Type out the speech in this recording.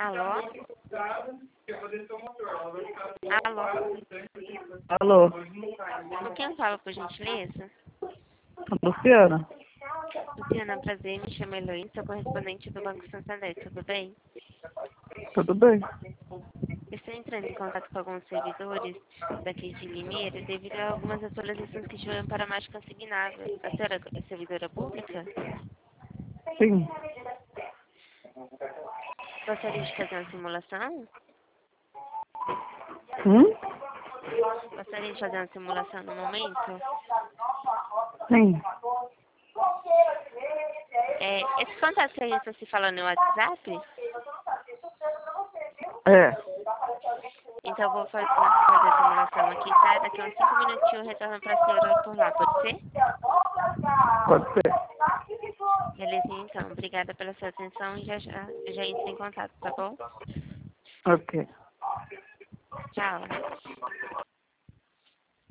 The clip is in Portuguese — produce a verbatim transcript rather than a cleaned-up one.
Alô? Alô? Alô, Com quem fala, por gentileza? Luciana? Luciana, prazer, me chamo Eloy, sou correspondente do Banco Santander, tudo bem? Tudo bem? Estou entrando em contato com alguns servidores daqui de Limeira devido a algumas atualizações que tiveram para a mágica consignável. A senhora é servidora pública? Sim. Gostaria de fazer uma simulação? Hum? Gostaria de fazer uma simulação no momento? Sim. É, esse contato que a gente está se falando no WhatsApp? É. Então eu vou fazer, fazer a simulação aqui, tá? Daqui a uns cinco minutinhos eu retorno para a senhora por lá, pode ser? Pode ser. Beleza, então. Obrigada pela sua atenção e já já, já entro em contato, tá bom? Ok. Tchau.